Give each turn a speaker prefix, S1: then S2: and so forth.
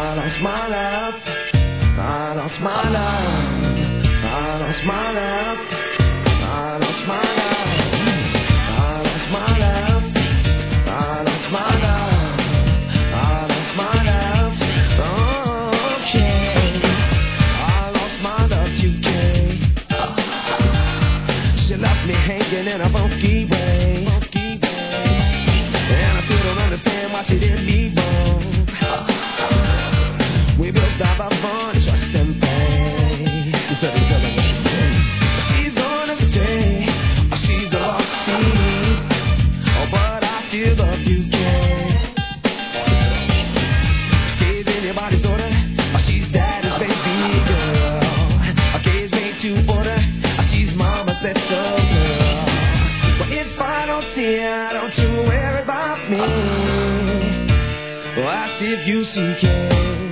S1: I lost my love. I lost my love. I lost my love. I lost my love. I lost my love. I lost my love. I lost my love. Okay. I lost my love today. She left me hanging in a funky way. And I still don't understand why she didn't leave home. We built up our bond, trust and pain. She's gonna stay, she's the lost sea. Oh, but I still love you, Kay. Kay's anybody's daughter, she's daddy's baby girl. Kay's made to order, she's mama's special girl. But if I don't see her, don't you worry about me. Well, ask if you see Kay.